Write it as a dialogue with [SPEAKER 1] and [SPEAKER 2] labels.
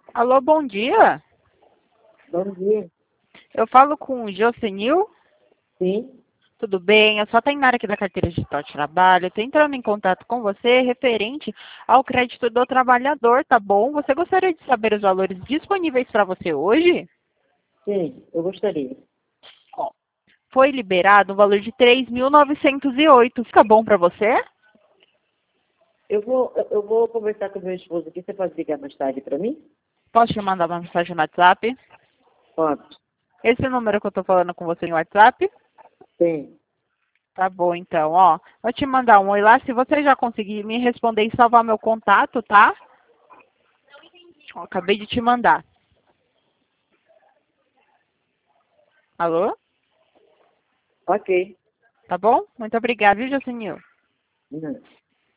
[SPEAKER 1] Alô, bom dia.
[SPEAKER 2] Bom dia.
[SPEAKER 1] Eu falo com o Josenil.
[SPEAKER 2] Sim,
[SPEAKER 1] Tudo bem? Eu sou a Tainara aqui da Carteira Digital de Trabalho. Estou entrando em contato com você referente ao crédito do trabalhador, tá bom? Você gostaria de saber os valores disponíveis para você hoje?
[SPEAKER 2] sim, eu gostaria.
[SPEAKER 1] Ó, foi liberado um valor de 3.908. Fica bom para você?
[SPEAKER 2] Eu vou conversar com meu esposo aqui. Você pode ligar mais tarde para mim?
[SPEAKER 1] Posso te mandar uma mensagem no WhatsApp?
[SPEAKER 2] Pode.
[SPEAKER 1] Esse número que eu estou falando com você no WhatsApp?
[SPEAKER 2] Sim.
[SPEAKER 1] Tá bom, então, ó. Vou te mandar um oi lá. Se você já conseguir me responder e salvar meu contato, tá? Ó, acabei de te mandar. Alô?
[SPEAKER 2] Ok.
[SPEAKER 1] Tá bom? Muito obrigada, viu, Jocinil?
[SPEAKER 2] Não.